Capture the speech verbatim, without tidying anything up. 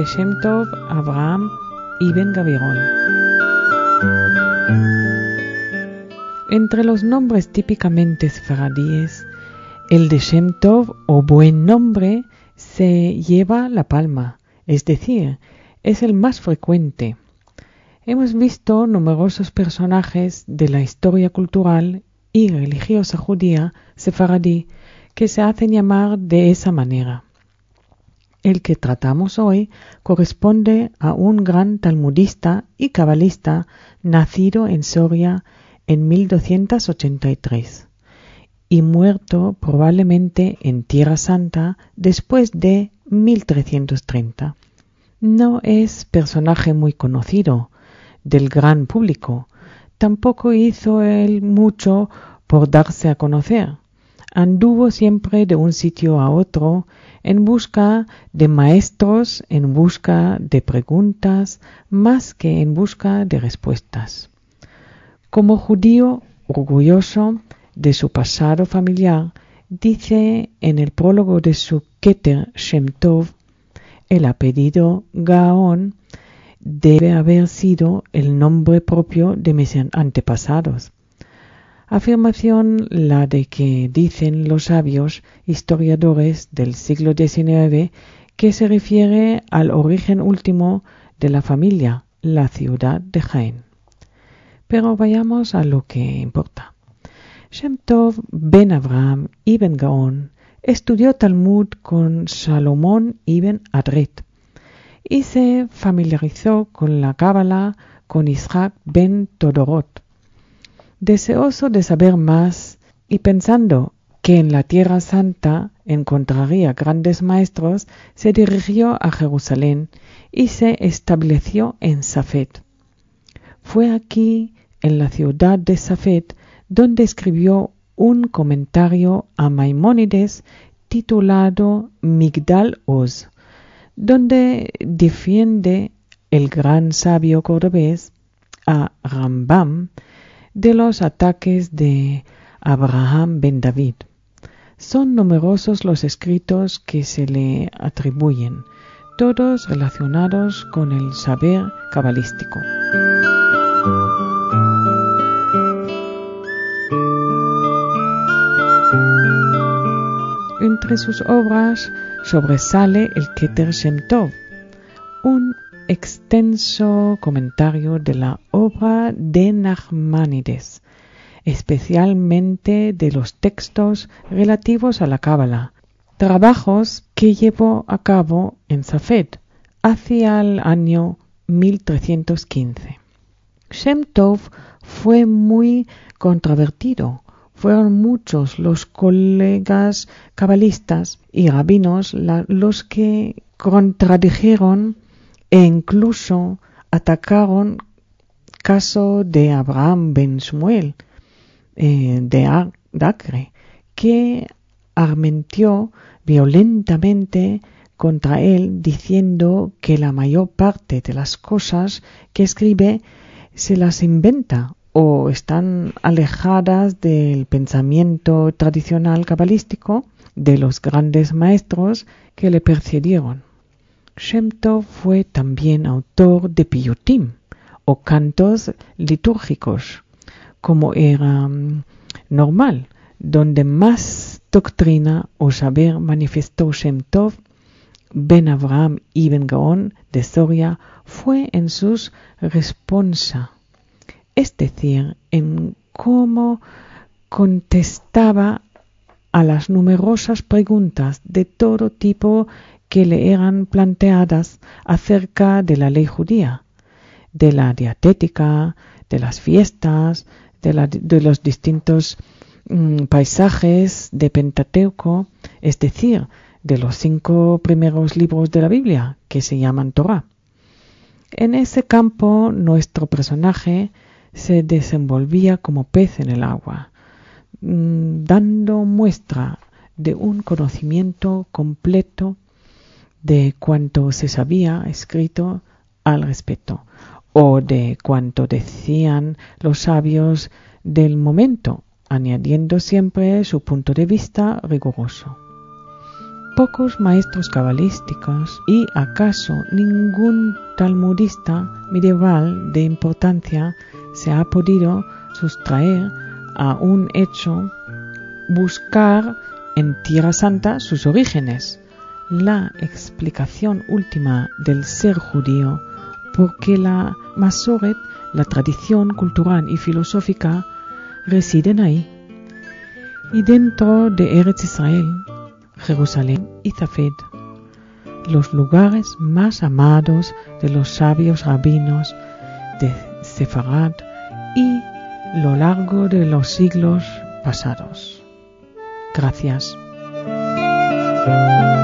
Shem Tov Avraham Ibn Gavirol. Entre los nombres típicamente sefaradíes, el de Shem Tov o buen nombre se lleva la palma, es decir, es el más frecuente. Hemos visto numerosos personajes de la historia cultural y religiosa judía sefaradí que se hacen llamar de esa manera. El que tratamos hoy corresponde a un gran talmudista y cabalista nacido en Soria en mil doscientos ochenta y tres y muerto probablemente en Tierra Santa después de mil trescientos treinta. No es personaje muy conocido del gran público, tampoco hizo él mucho por darse a conocer. Anduvo siempre de un sitio a otro en busca de maestros, en busca de preguntas, más que en busca de respuestas. Como judío orgulloso de su pasado familiar, dice en el prólogo de su Keter Shem Tov, el apellido Gaón debe haber sido el nombre propio de mis antepasados. Afirmación la de que dicen los sabios historiadores del siglo diecinueve que se refiere al origen último de la familia, la ciudad de Jaén. Pero vayamos a lo que importa. Shem Tov ben Avraham ibn Gaón estudió Talmud con Salomón ibn Adret y se familiarizó con la Cábala con Isaac ben Todorot. Deseoso de saber más y pensando que en la Tierra Santa encontraría grandes maestros, se dirigió a Jerusalén y se estableció en Safed. Fue aquí, en la ciudad de Safed, donde escribió un comentario a Maimónides titulado Migdal Oz, donde defiende el gran sabio cordobés a Rambam de los ataques de Abraham ben David. Son numerosos los escritos que se le atribuyen, todos relacionados con el saber cabalístico. Entre sus obras sobresale el Keter Shem Tov, un extenso comentario de la obra de Nachmanides, especialmente de los textos relativos a la Cábala, trabajos que llevó a cabo en Safed hacia el año mil trescientos quince. Shem Tov fue muy controvertido. Fueron muchos los colegas cabalistas y rabinos la, los que contradijeron e incluso atacaron caso de Abraham ben Shmuel eh, de Acre, que arremetió violentamente contra él diciendo que la mayor parte de las cosas que escribe se las inventa o están alejadas del pensamiento tradicional cabalístico de los grandes maestros que le precedieron. Shem Tov fue también autor de piyutim, o cantos litúrgicos, como era um, normal, donde más doctrina o saber manifestó Shem Tov ben Avraham ibn Gaón de Soria fue en sus responsa, es decir, en cómo contestaba a las numerosas preguntas de todo tipo que le eran planteadas acerca de la ley judía, de la dietética, de las fiestas, de, la, de los distintos mm, paisajes de Pentateuco, es decir, de los cinco primeros libros de la Biblia, que se llaman Torah. En ese campo, nuestro personaje se desenvolvía como pez en el agua, mm, dando muestra de un conocimiento completo de cuanto se sabía escrito al respecto, o de cuanto decían los sabios del momento, añadiendo siempre su punto de vista riguroso. pocos maestros cabalísticos y acaso ningún talmudista medieval de importancia se ha podido sustraer a un hecho, buscar en Tierra Santa sus orígenes, la explicación última del ser judío, porque la Masoret, la tradición cultural y filosófica, residen ahí. Y dentro de Eretz Israel, Jerusalén y Zafed, los lugares más amados de los sabios rabinos de Sefarad y lo largo de los siglos pasados. Gracias.